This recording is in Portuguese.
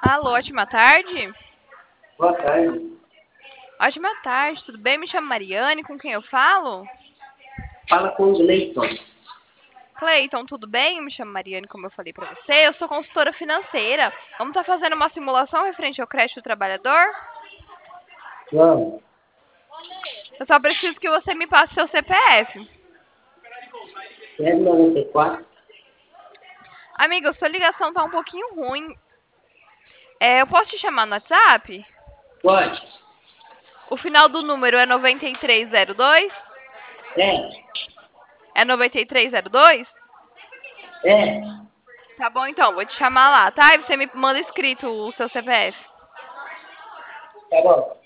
Alô, ótima tarde. Boa tarde. Ótima tarde, tudo bem? Me chamo Mariane, com quem eu falo? Fala com o Gleiton. Cleiton, tudo bem? Eu me chamo Mariane, como eu falei pra você. Eu sou consultora financeira. Vamos estar fazendo uma simulação referente ao crédito do trabalhador? Vamos. Eu só preciso que você me passe seu CPF. 094. Amiga, sua ligação tá um pouquinho ruim. Eu posso te chamar no WhatsApp? Pode. O final do número é 9302? É. É 9302? É. Tá bom, então, vou te chamar lá, tá? E você me manda escrito o seu CPF. Tá bom.